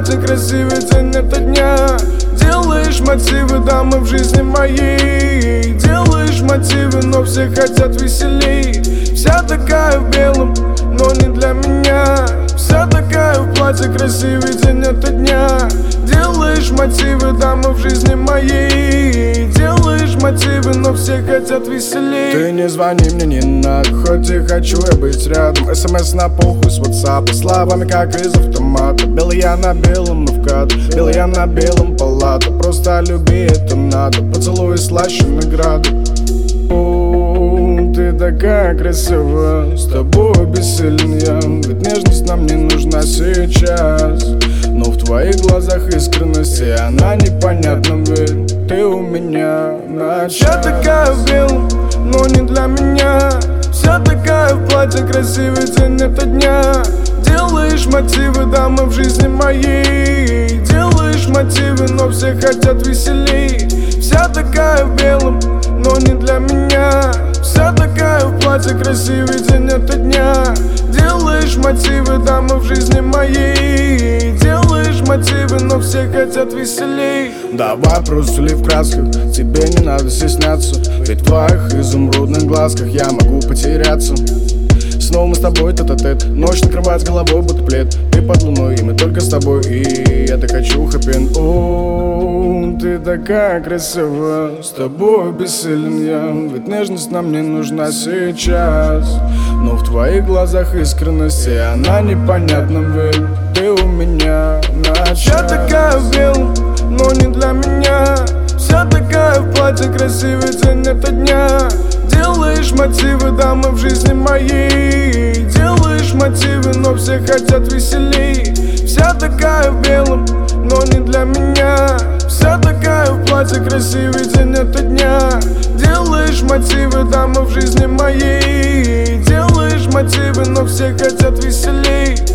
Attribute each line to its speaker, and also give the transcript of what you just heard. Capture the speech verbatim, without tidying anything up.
Speaker 1: платье, красивый день это дня. Делаешь мотивы, дамы в жизни моей. Делаешь мотивы, но все хотят веселей. Вся такая в белом, но не для меня. Вся такая в платье, красивый день это дня. Делаешь мотивы, дамы в жизни моей. Делаешь мотивы, но все хотят веселей.
Speaker 2: Ты не звони мне, не надо, хоть и хочу я быть рядом. СМС на похуй с ватсапа, словами как из автомата. Белый я на белом, но вкат, белый я на белом палата. Просто люби, это надо, поцелуй слаще награды. О, ты такая красивая, с тобой бессилен я. Ведь нежность нам не нужна сейчас, но в твоих глазах искренность, и она непонятна, ведь ты у меня на час.
Speaker 1: Вся такая в белом, но не для меня. Вся такая в платье, красивый день это дня. Делаешь мотивы, дамы в жизни моей. Делаешь мотивы, но все хотят веселей. Вся такая в белом, но не для меня. Вся такая в платье, красивый день это дня. Делаешь мотивы, дамы в жизни моей. Делаешь мотивы, но все хотят веселей.
Speaker 2: Давай просто ли в красках, тебе не надо стесняться. Ведь в твоих изумрудных глазках я могу потеряться. Снова мы с тобой тет-а-тет, ночь накрывает с головой будто плед. Ты под луной, и мы только с тобой, и я так хочу хэппи-энд. О, ты такая красивая, с тобой бессилен я. Ведь нежность нам не нужна сейчас, но в твоих глазах искренность, и она непонятна, ведь ты у меня на час.
Speaker 1: Вся такая в белом, но не для меня. Вся такая в платье, красивый день это дня. Делаешь мотивы, дамы в жизни моей. Делаешь мотивы, но все хотят веселей. Вся такая в белом, но не для меня. Вся такая в платье, красивый день это дня. Делаешь мотивы, дамы в жизни моей. Делаешь мотивы, но все хотят веселей.